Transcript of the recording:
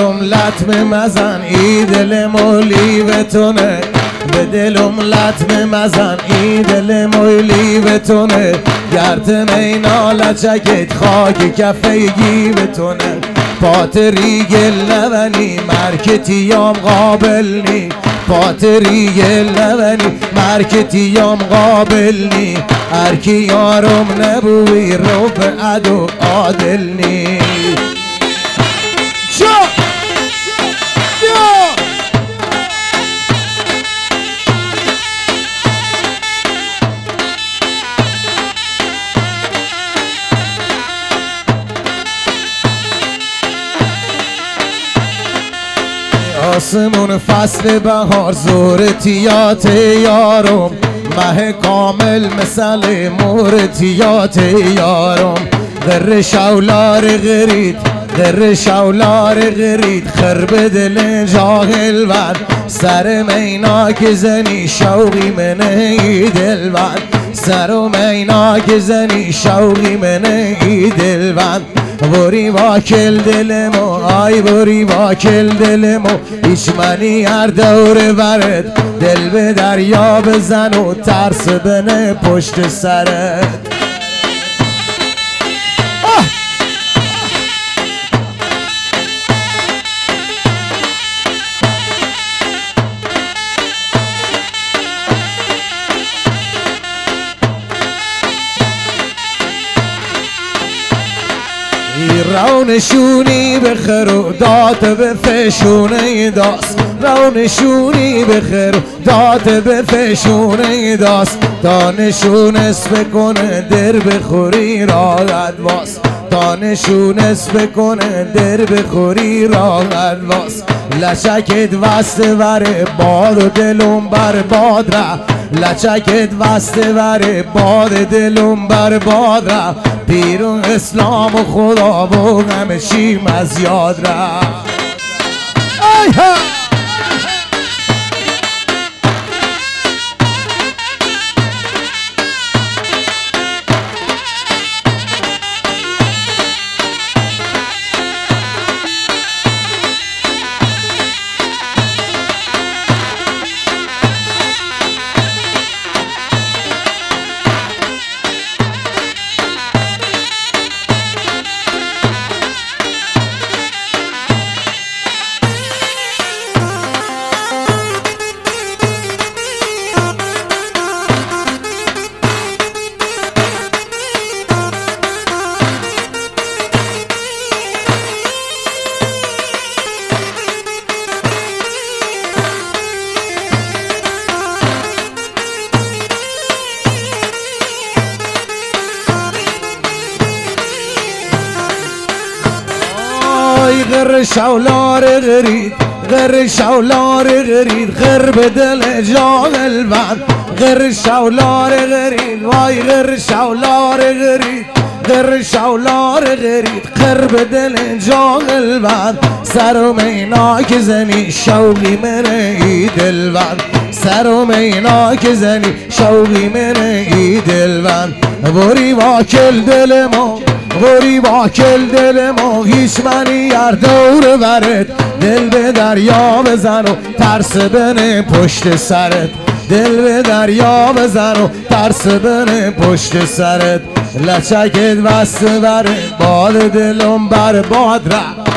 دلم لطمه مزن ای دل مولی و تونه به دلم لطمه مزن ای دل مولی و تونه گرد مینا لچکت خاک کفه گیو تونه پاتری گل نونی مرکتیام قابل نی پاتری گل نونی مرکتیام قابل نی هرکی یارم نبوی رو به عدو عادل نی آسمون فصل بهار زورتیات یارم مه کامل مثل مورتیات یارم غر شولار غرید غر شولار غرید خرب دل جاهل ور سر میناک زنی شوقی منه ای دل ور سر و میناک زنی شوقی منه ای دل ور بوری واکل دلمو آی بوری واکل دلمو هیچ منی هر دور ورد دل به دریا بزن و ترس بنه پشت سرت رونشونی بخیر و داد به فشونه داست رونشونی بخیر و داد به فشونه داست دانشونس بکنه در بخوری راحت واس دانشونس بکنه در بخوری راحت واس لچکت وسته وره باد و دلم بر باد را لچکت وسته وره باد دلم بر باد را پیرون اسلام و خدا و همه چیم از یاد را غر شولار غرید غر شولار غرید غر به دل جاهل بند غر شولار غرید وای غر شولار غرید غر شولار غرید غر به دل جاهل بند سر و میناک زنی شوقی منه ای دل بند سر و میناک زنی شوقی منه ای دل بند بوری واکل دل ما بوری واکل دل ما هیچ منی هر دور ورد دل به دریا بزن و ترس بنه پشت سرت دل به دریا بزن و ترس بنه پشت سرت لچکت وسته بره باد دلم بر باد را